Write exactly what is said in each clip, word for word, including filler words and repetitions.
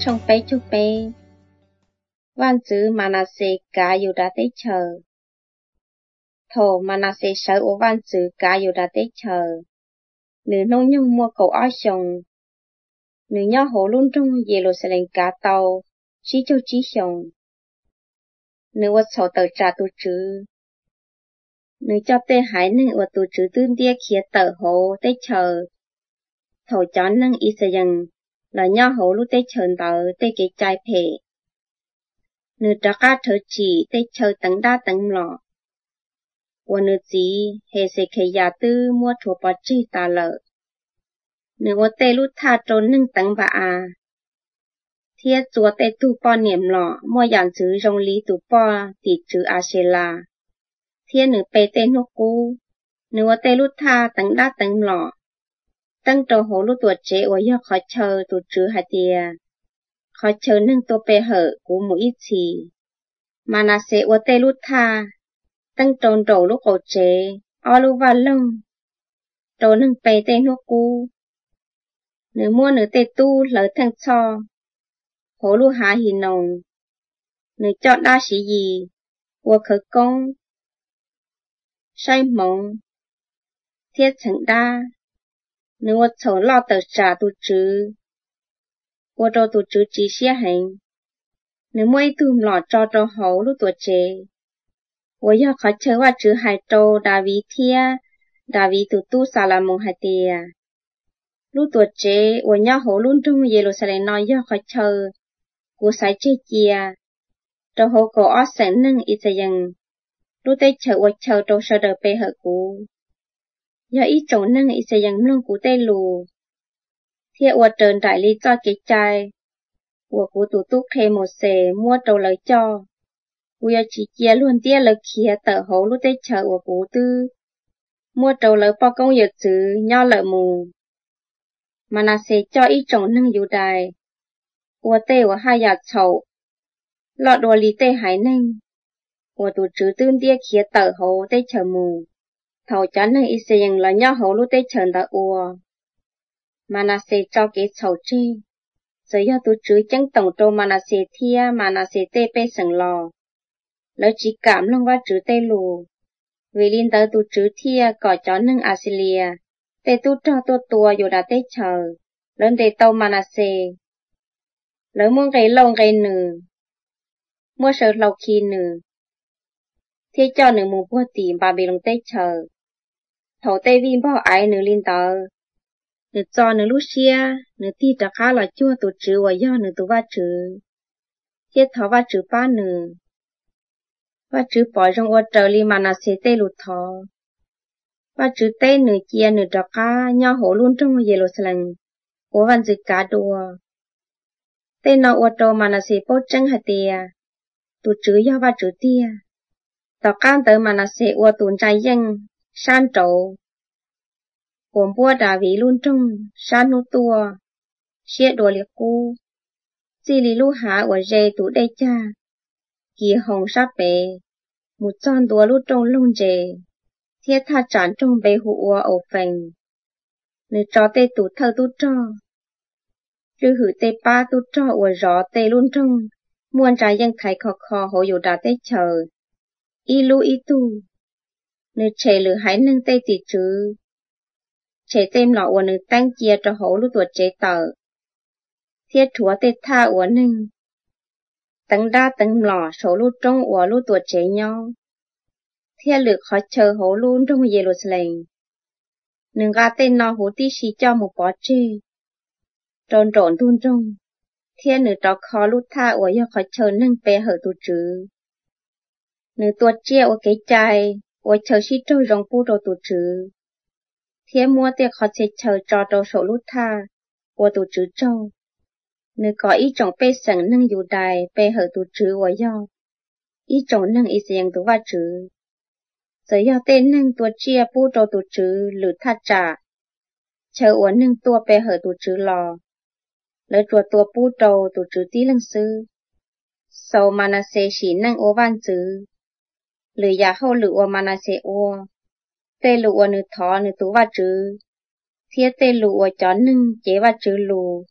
trong bế chú bế. Văn chữ Manasse cả dù đã tới chờ. Thổ Manasse sở của văn chữ cả dù đã tới chờ. Nữ nông nhung mua cầu áo xong. Nữ nhỏ hồ luôn trong Jerusalem cả tàu, chỉ cho chỉ xong. Nữ vật sổ tờ trả tù chữ. Nữ cho tê hải nữ vật tù chữ tương đĩa khía tờ hồ tới chờ. Thổ cho nâng ý sử dụng, là nhỏ hồ lúc tới chờ tờ tới cái trái phê. Nữ trả cá thở chỉ tới chờ tầng đa tầng lọ. Và nữ chỉ hệ sẽ khế giả tư mua chùa bó trí ta lợ. Nữ vô tê lúc tha trốn nâng tầng bà à. Thiết chúa tê tu bó niệm lọ mua dàn chữ rong lý tu bó tỷ chữ à xê la. Thiết nữ bê tê nô cú. Nữ vô tê lúc tha tầng đa tầng lọ. Tầng trò hổ lúc tuột chế và do khó chờ tu chữ hạt tìa. Khó chờ nâng tô bê hở của mỗi ít chì. Mà nà sẽ vô tê lúc tha. Tầng tròn trổ lúc cổ chế. Ô lúc vào lông. Trổ nâng bê tê nô cú. Nữ mua nữ tê tu lỡ thăng cho. Hổ lúc há hì nồng. Nữ chọn đa sĩ gì. Vô khởi công. Sai mộng. Thiết chẳng đa. Nữ vô chổ lo tờ trả tu chữ. Vô trò tu chữ chỉ xế hành. Nữ mua ý tùm lọ cho trò hổ lúc tuột chế. Vô do khó chờ vào chữ hải trô đà ví thia. Đà ví tu tu xà là mộng hải tìa. Lúc tuột chế, vô nhá hổ luôn trong Jerusalem nói do khó chờ. Cô sái chế chia. Trò hổ cổ ớt sáng nâng ý xây dựng. Lúc tế chờ vô chờ trò sơ đờ bê hở cú. Do ý trông nâng ý xây dựng lông cú tê lù. Thiệt vô trơn đại lý cho cái chai. Vô cú tụ túc thê một xề mua trâu lời cho. Vô chỉ chia luôn tía lời khía tờ hổ lúc tế chờ vô cú tư. Mua trâu lời bao công dự chữ nho lợi mù. Mà nà sẽ cho ý trông nâng dù đài. Vô tê vô hai giả chậu. Lọ đùa lý tê hải nâng. Vô tụ chữ tương tía khía tờ hổ tế chờ mù. Thầu chán nâng ý xây dựng là nho hổ lúc tế chờ đã ua. Mà nà sẽ cho cái chậu chê. Giờ do tụ chữ chẳng tổng trô mà nà sẽ thia mà nà sẽ tê bê sẵn lò. Lỡ chỉ cảm lông vào chữ tê lù. Vì liên tớ tụ chữ thia có cho nâng Asilia. Tê tụ cho tụ tùa dù đã tê chờ. Lớn tê tâu mà nà sẽ. Lỡ muốn gây lông gây nử. Mua sợ lâu khi nử. Thế cho nử mù bùa tìm bà bì lông tê chờ. Thổ tê viên bỏ ái nử liên tớ. Nử cho nử Lucia, nử ti trả khá là chua tụ chữ và do nử tụ va chữ. Thế thó va chữ ba nử. Va chữ bỏ trong ô trở li mà nà sẽ tê lụt thó. Va chữ tê nử chia nử trả khá nhỏ hổ luôn trong Jerusalem. Của văn chữ cá đùa. Tê nó ô trô mà nà sẽ bố chân hạt tìa. Tụ chữ do va chữ tìa. Tỏ can tới mà nà sẽ ô tụn trái dân. San trổ. Của bùa đà ví luôn trong. San nô tua. Xế đùa liệt cu. Chỉ lý lưu há của dê tụ đê cha. Kỳ hồng sát bế. Một chọn đùa lưu trong lông dê. Thiết tha trán trong bế hụ ua ổ phành. Nữ cho tê tụ thơ tụ cho. Rư hử tê ba tụ cho ua gió tê luôn trong. Muôn trái dân thái khó khó hổ dụ đá tê chờ. Y lưu y tù. Nữ chế lử hãy nâng tê tì chữ. Chế tên lọ ua nữ tăng chia cho hổ lưu tuột chế tờ. Thiết chúa tê tha ua nâng. Tầng đa tầng lọ số lưu trong ua lưu tuột chế nhau. Thiết lử khó chờ hổ lưu trong Jerusalem. Nâng gà tên nó hổ tí xí cho một bó chê. Trôn trộn thun trong. Thiết nữ trò khó lưu tha ua do khó chờ nâng bè hở tụ chữ. Nữ tuột chia ua cái chai. Ua chờ xí trôi rong bù đồ tụ chữ. Thiết mua tiệc khó chế chờ cho trò số lưu tha. Ua tụ chữ trâu. Nữ có ý trọng bê sẵn nâng dù đài bê hở tụ chữ ua do. Ý trọng nâng ý dành tụ va chữ. Giờ do tên nâng tuột chia bù đồ tụ chữ lử thắt trả. Chờ ua nâng tua bê hở tụ chữ lò. Lỡ chùa tua bù đồ tụ chữ tí lăng sư. Sau mà nà xê xí nâng ua văn chữ. Lử giá hô lử ua mà nà xê ua. Tê lử ua nữ thó nữ tú va chữ. Thiết tê lử ua chó nâng chế va chữ lù.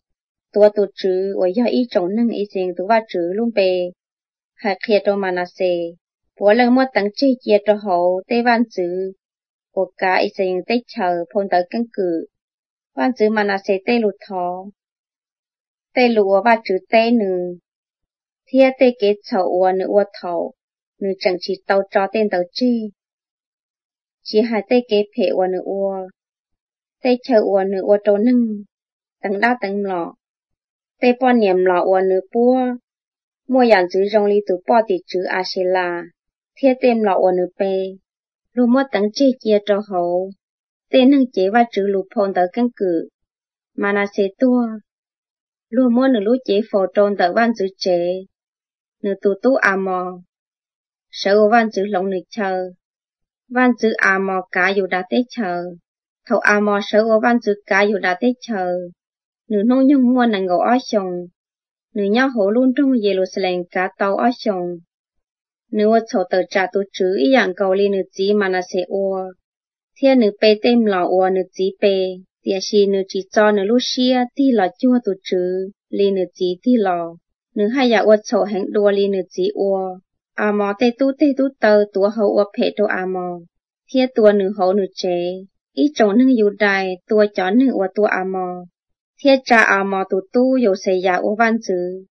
tua tu chữ ở do ý trọng năng ý riêng tu va chữ luôn bề hạt kia cho mà nó sẽ bố lần mua tặng chi chia cho hậu tê văn chữ của cả ý riêng tê chờ phong tới căn cứ văn chữ mà nó sẽ tê lụt thọ tê lụa va chữ tê nữ thia tê kế chậu ua nữ ua thọ nữ chẳng chỉ tàu cho tên tàu chi chỉ hai tê kế phê ua nữ ua tê chờ ua nữ ua trâu nâng tầng đa tầng lọ tê bỏ niệm lọ ua nữ bua mua dạng chữ rong li tụ bỏ tỷ chữ a xê la thia tên lọ ua nữ bê lu mua tầng chê chia cho hậu tê nâng chế va chữ lụ phong tới căn cứ mà nó sẽ tua lu mua nữ lú chế phổ trôn tới văn chữ chế nữ tụ tụ à mò sở ua văn chữ lộng nữ chờ văn chữ à mò cả dù đã tế chờ thầu à mò sở ua văn chữ cả dù đã tế chờ nữ nông nhung mua nàng ngộ ó chồng nữ nhau hổ luôn trong Jerusalem cả tàu ó chồng nữ ua sổ tờ trả tụ chữ ý dạng cầu li nữ chí mà nó sẽ ua thia nữ bê tên lọ ua nữ chí bê tia xì nữ chỉ cho nữ lúc xia ti lọ chua tụ chữ li nữ chí ti lọ nữ hay dạ ua sổ hẹn đua li nữ chí ua à mò tê tú tê tú tờ tùa hậu ua phê tô à mò thia tùa nữ hậu nữ chế ý trông nâng dù đài tùa chó nữ ua tùa à mò thia cha à mò tụ tu dù xây dạ ua văn chữ